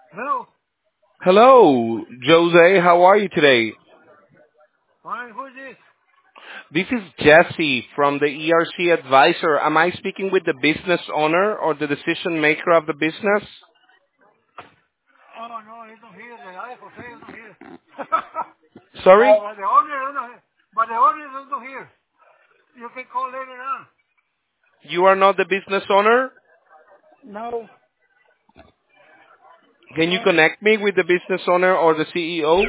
Hello. Hello, Jose. How are you today? Fine. Who's this? This is Jesse from the ERC Advisor. Am I speaking with the business owner or the decision maker of the business? Oh, no, he's not here. The guy Jose is not here. Sorry? But the owner is not here. But the owner is not here. You can call later on. You are not the business owner? No. Can you No. connect me with the business owner or the CEO?